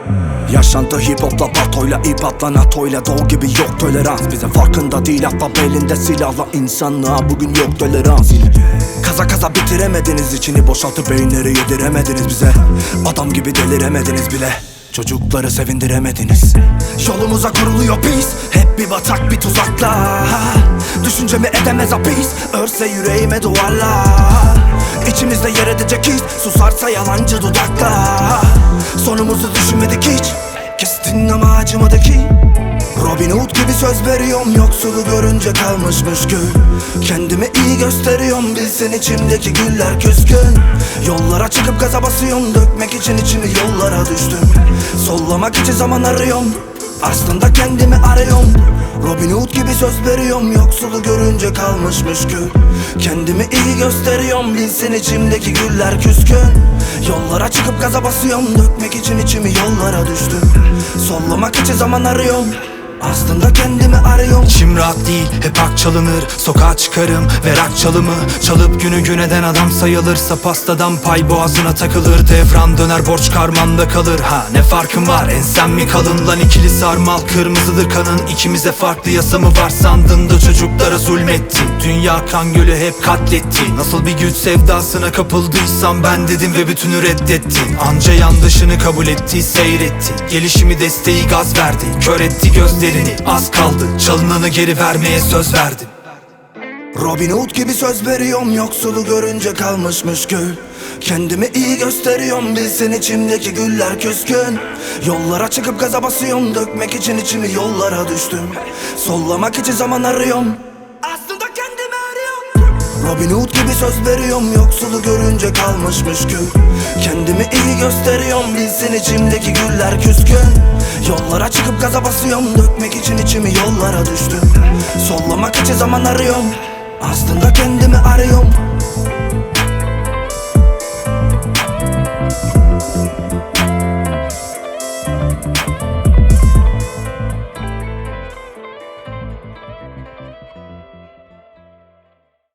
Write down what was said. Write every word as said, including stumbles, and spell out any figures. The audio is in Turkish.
Yaşantı hip hopla patoyla, ip atla natoyla, doğu gibi yok tolerans. Bize farkında değil hatta belinde silahla, insanlığa bugün yok tolerans. Kaza kaza bitiremediniz, içini boşaltıp beyinleri yediremediniz bize. Adam gibi deliremediniz bile, çocukları sevindiremediniz. Yolumuza kuruluyor pis, hep bir batak bir tuzakla. Düşüncemi edemez hapis, örse yüreğime duvarlar. İçimizde yer edecek hiç, susarsa yalancı dudaklar. Sonumuzu düşünmedik hiç, kestin ama acımadı ki. Robin Hood gibi söz veriyorum, yoksulu görünce kalmış müşkül. Kendimi iyi gösteriyorum, bilsin içimdeki güller küskün. Yollara çıkıp gaza basıyorum, dökmek için içimi yollara düştüm. Sollamak için zaman arıyorum, aslında kendimi arıyorum. Robin Hood gibi söz veriyorum, yoksulu görünce kalmış müşkül. Kendimi iyi gösteriyorum, bilsin içimdeki güller küskün. Yollara çıkıp gaza basıyorum, dökmek için içimi yollara düştüm. Sollamak için zaman arıyorum, aslında kendimi arıyorum. İçim rahat değil, hep hak çalınır. Sokağa çıkarım ve rak çalımı çalıp günü gün eden adam sayılırsa pastadan pay boğazına takılır. Devran döner, borç karmanda kalır. Ha ne farkın var, ensem mi kalın lan ikili sarmal. Kırmızıdır kanın, ikimize farklı yasa mı var sandın da çocuklara zulmetti. Dünya kan gölü hep katletti. Nasıl bir güç sevdasına kapıldıysam ben dedim ve bütünü reddettin. Anca yandaşını kabul etti, seyretti. Gelişimi desteği gaz verdi, kör etti gözlerini. Az kaldı, çalınanı geri vermeye söz verdim. Robin Hood gibi söz veriyorum, yoksulu görünce kalmış müşkül. Kendimi iyi gösteriyorum, bilsin içimdeki güller küskün. Yollara çıkıp gaza basıyorum, dökmek için içimi yollara düştüm. Sollamak için zaman arıyorum, aslında kendimi arıyorum. Robin Hood gibi söz veriyorum, yoksulu görünce kalmış müşkül. Kendimi iyi gösteriyorum, bilsin içimdeki güller küskün. Yollara çıkıp gaza basıyorum, dökmek için içimi yollara düştüm. Sollamak için zaman arıyorum, aslında kendimi arıyorum.